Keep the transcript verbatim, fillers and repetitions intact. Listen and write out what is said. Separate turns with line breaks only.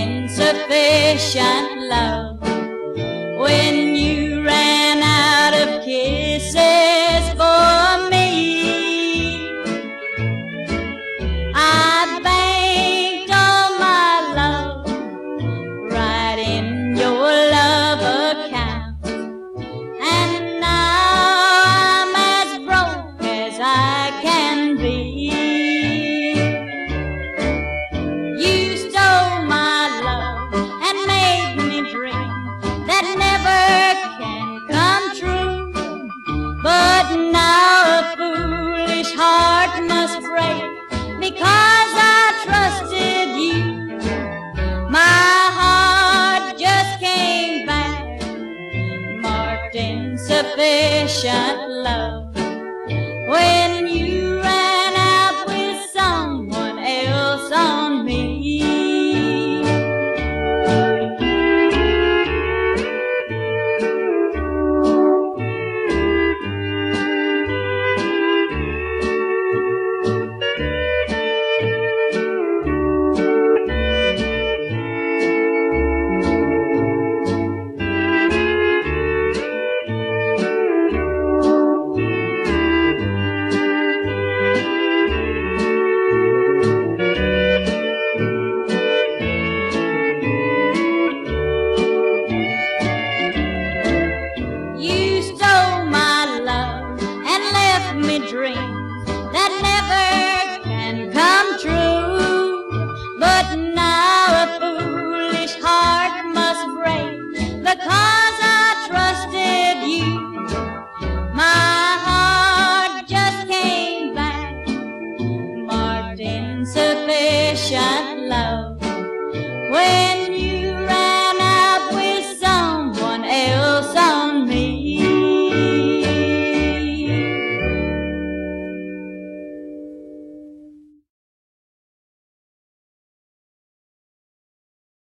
insufficient love. When you ran out of kisses for me, I banked all my love right in your love account, and now I'm as broke as I can be. You stole my love and made me dream that never can come true, but now a foolish heart must break because I trusted you. My heart just came back marked insufficient love.